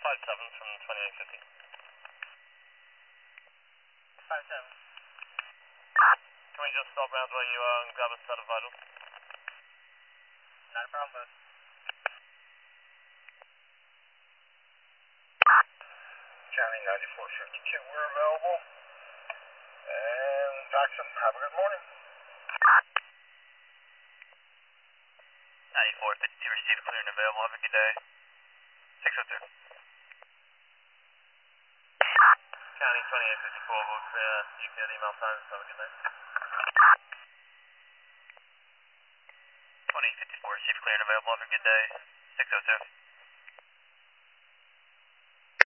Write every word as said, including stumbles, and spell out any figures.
five seven from twenty-eight fifty. five seven. Can we just stop around where you are and grab a set of vitals? Not a problem, bud. County ninety-four fifty-two, we're available. And Jackson, have a good morning. ninety-four fifty-two, received, clear and available. Have a good day. six oh two. County twenty-eight fifty-four, we'll clear. You cleared email signs. Have a good day. twenty-eight fifty-four, received, clear and available. Have a good day. six oh two.